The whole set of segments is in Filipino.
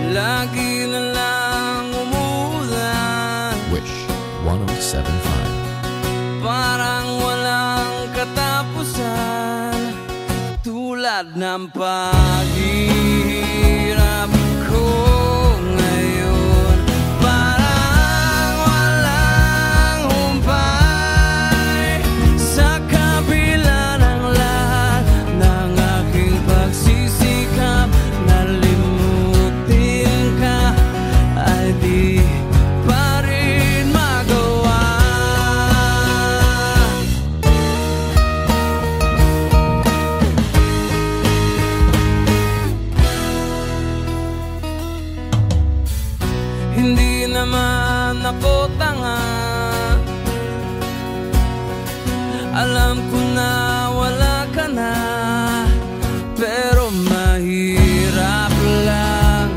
Lagi na lang umuulan. Wish 1075. Parang walang katapusan, tulad ng paghihirap ko ngayon. Parang walang humpay sa kabila ng lahat ng aking pagsisikap. Nalimutin ka ay di pa rin magawa. Hindi naman ako tanga, alam ko na wala ka na, pero mahirap lang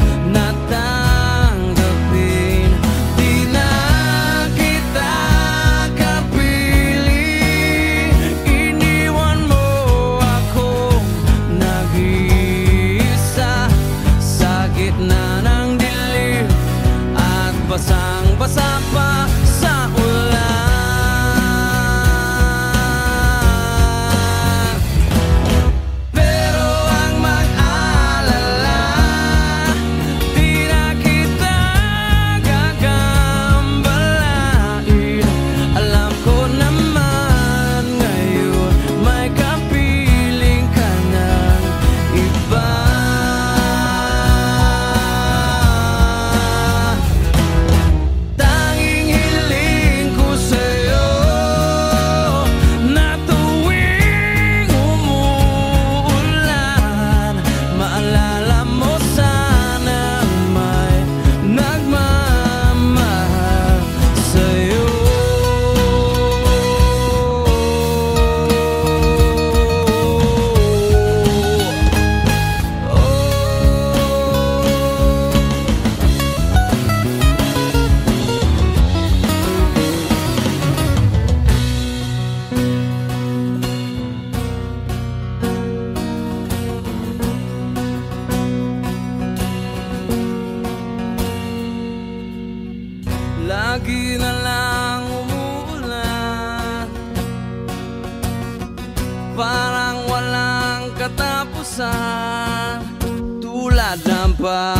natanggapin. Di na kita kapiling, iniwan mo akong nag-iisa sa gitna ng dilim at basang-basa pa sa ulan. Pero ang mag-alala, di na kita gagambalain. Alam ko naman ngayon may kapiling ka ng iba. Tanging hiling ko sa'yo na tuwing umuulan, maalala mo sana may nagmamahal sa'yo. Lagi na lang umuulan, parang walang katapusan, tulad ng